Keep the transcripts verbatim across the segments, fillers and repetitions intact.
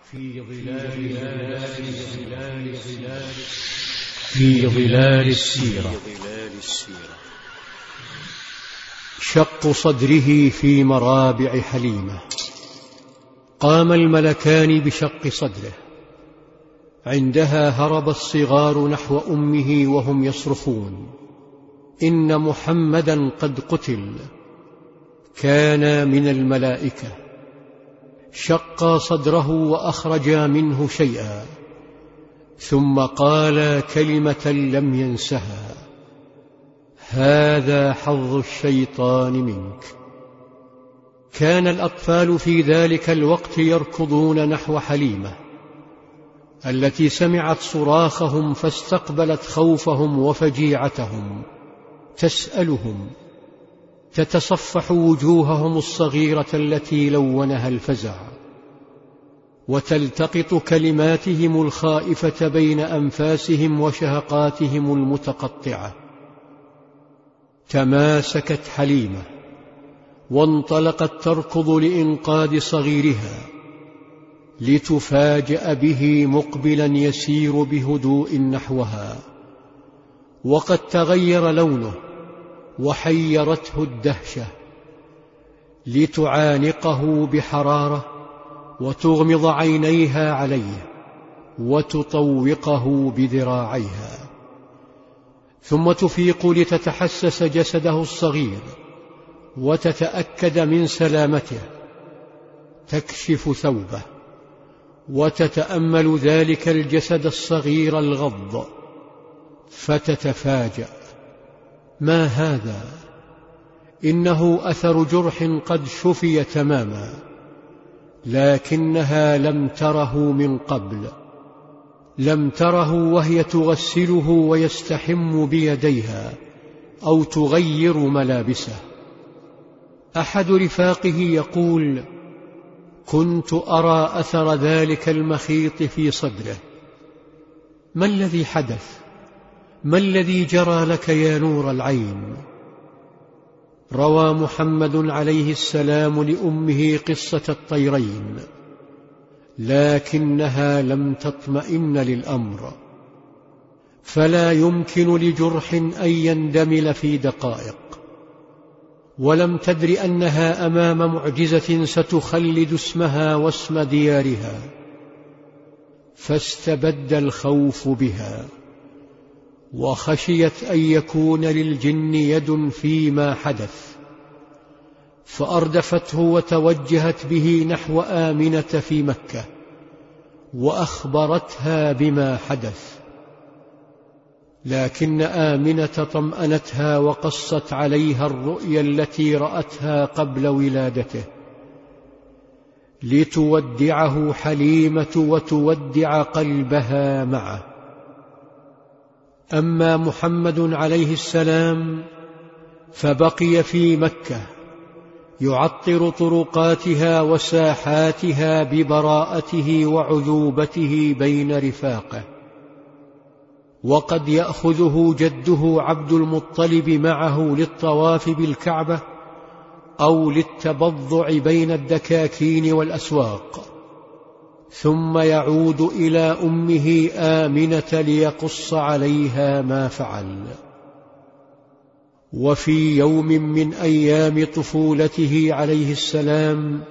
في ظلال في ظلال السيرة. شق صدره في مرابع حليمة. قام الملكان بشق صدره. عندها هرب الصغار نحو أمه وهم يصرخون: إن محمدا قد قتل. كان من الملائكة. شقا صدره وأخرجا منه شيئا، ثم قال كلمة لم ينسها: هذا حظ الشيطان منك. كان الأطفال في ذلك الوقت يركضون نحو حليمة التي سمعت صراخهم فاستقبلت خوفهم وفجيعتهم، تسألهم، تتصفح وجوههم الصغيرة التي لونها الفزع، وتلتقط كلماتهم الخائفة بين أنفاسهم وشهقاتهم المتقطعة. تماسكت حليمة وانطلقت تركض لإنقاذ صغيرها، لتفاجأ به مقبلا يسير بهدوء نحوها، وقد تغير لونه وحيرته الدهشة، لتعانقه بحرارة وتغمض عينيها عليه وتطوقه بذراعيها، ثم تفيق لتتحسس جسده الصغير وتتأكد من سلامته. تكشف ثوبه وتتأمل ذلك الجسد الصغير الغض، فتتفاجأ: ما هذا؟ إنه أثر جرح قد شفي تماما، لكنها لم تره من قبل. لم تره وهي تغسله ويستحم بيديها أو تغير ملابسه. أحد رفاقه يقول: كنت أرى أثر ذلك المخيط في صدره. ما الذي حدث؟ ما الذي جرى لك يا نور العين؟ روى محمد عليه السلام لأمه قصة الطيرين، لكنها لم تطمئن للأمر، فلا يمكن لجرح أن يندمل في دقائق، ولم تدر أنها أمام معجزة ستخلد اسمها واسم ديارها، فاستبد الخوف بها، وخشيت أن يكون للجن يد فيما حدث، فأردفته وتوجهت به نحو آمنة في مكة، وأخبرتها بما حدث. لكن آمنة طمأنتها وقصت عليها الرؤيا التي رأتها قبل ولادته، لتودعه حليمة وتودع قلبها معه. أما محمد عليه السلام فبقي في مكة يعطر طرقاتها وساحاتها ببراءته وعذوبته بين رفاقه، وقد يأخذه جده عبد المطلب معه للطواف بالكعبة أو للتبضع بين الدكاكين والأسواق، ثم يعود إلى أمه آمنة ليقص عليها ما فعل. وفي يوم من أيام طفولته عليه السلام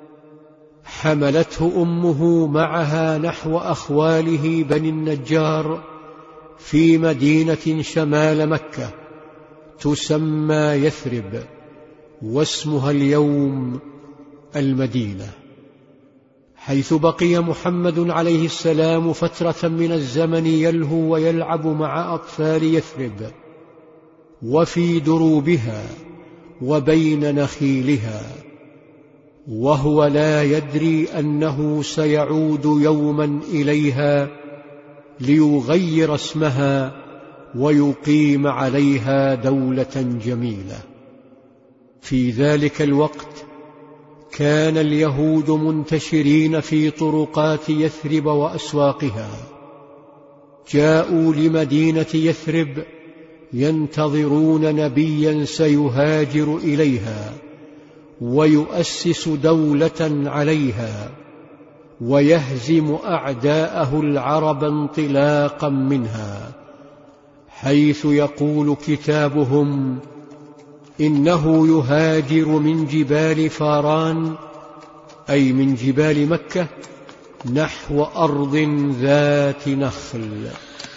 حملته أمه معها نحو أخواله بني النجار في مدينة شمال مكة تسمى يثرب، واسمها اليوم المدينة، حيث بقي محمد عليه السلام فترة من الزمن يلهو ويلعب مع أطفال يثرب وفي دروبها وبين نخيلها، وهو لا يدري أنه سيعود يوما إليها ليغير اسمها ويقيم عليها دولة جميلة. في ذلك الوقت كان اليهود منتشرين في طرقات يثرب وأسواقها، جاءوا لمدينة يثرب ينتظرون نبيا سيهاجر إليها ويؤسس دولة عليها، ويهزم أعداءه العرب انطلاقا منها، حيث يقول كتابهم: إنه يهاجر من جبال فاران، أي من جبال مكة، نحو أرض ذات نخل.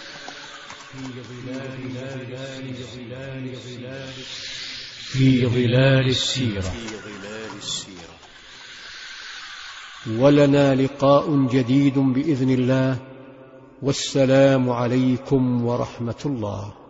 في ظلال السيرة. ولنا لقاء جديد بإذن الله، والسلام عليكم ورحمة الله.